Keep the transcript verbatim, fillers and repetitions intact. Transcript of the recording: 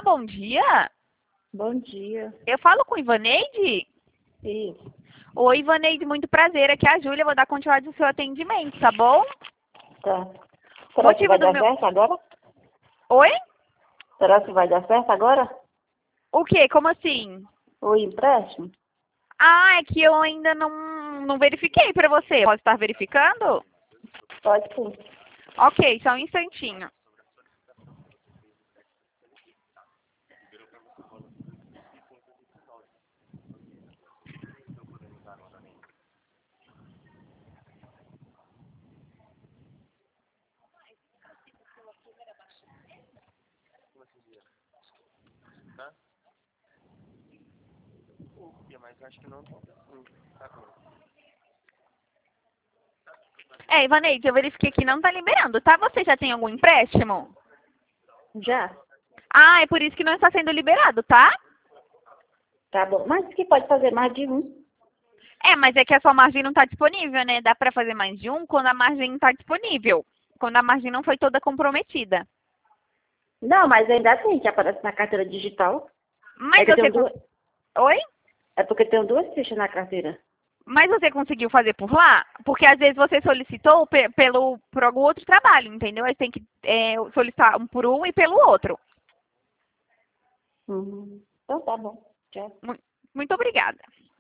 bom dia. Bom dia. Eu falo com Ivaneide? Isso. Oi, Ivaneide, muito prazer. Aqui é a Júlia, vou dar continuidade ao seu atendimento, tá bom? Tá. Será que Motivo vai do dar meu... certo agora? Oi? Será que vai dar certo agora? O quê? Como assim? O empréstimo? Ah, é que eu ainda não, não verifiquei pra você. Posso estar verificando? Pode sim. Ok, só um instantinho. Mas acho que não tá assim. Tá bom. É, Ivaneide, eu verifiquei que não tá liberando, tá? Você já tem algum empréstimo? Já? Ah, é por isso que não está sendo liberado, tá? Tá bom. Mas que pode fazer mais de um. É, mas é que a sua margem não está disponível, né? Dá para fazer mais de um quando a margem não está disponível. Quando a margem não foi toda comprometida. Não, mas ainda tem, que aparece na carteira digital. Mas É que eu você... tenho cons- duas... Oi? É porque eu tenho duas fichas na carteira. Mas você conseguiu fazer por lá? Porque às vezes você solicitou pe- pelo, por algum outro trabalho, entendeu? Aí tem que é, solicitar um por um e pelo outro. Uhum. Então tá bom. Tchau. Mu- Muito obrigada.